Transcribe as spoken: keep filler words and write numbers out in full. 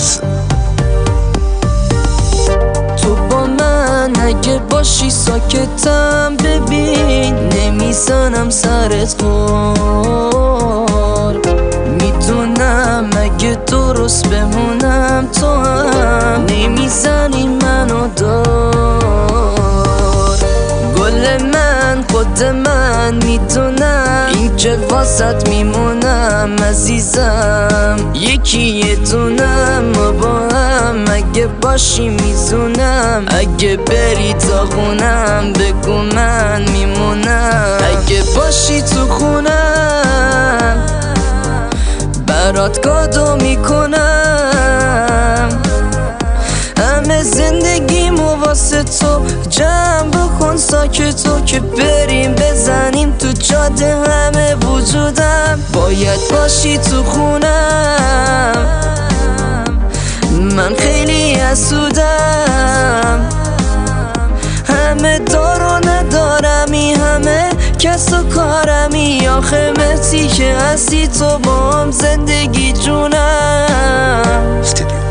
هست. تو با من اگه باشی ساکتم، ببین نمیزنم سرت خور. میدونم اگه درست بمونم تو هم نمیزنی منو دار. گل من خود من میدونم این که واسط میمونم عزیزم، یکی یه دونم ما با هم اگه باشی میزونم. اگه بری تا خونم بگو من میمونم. اگه باشی تو خونم برات کادو میکنم. همه زندگیمو واسه تو جمع بکن ساکتو که بریم بزنیم تو جاده. همه وجودم باید باشی تو خونم. من خیلی حسودم، همه دارو ندارمی، همه کس و کارمی. آخه مرسی که هستی تو با هم زندگی جونم.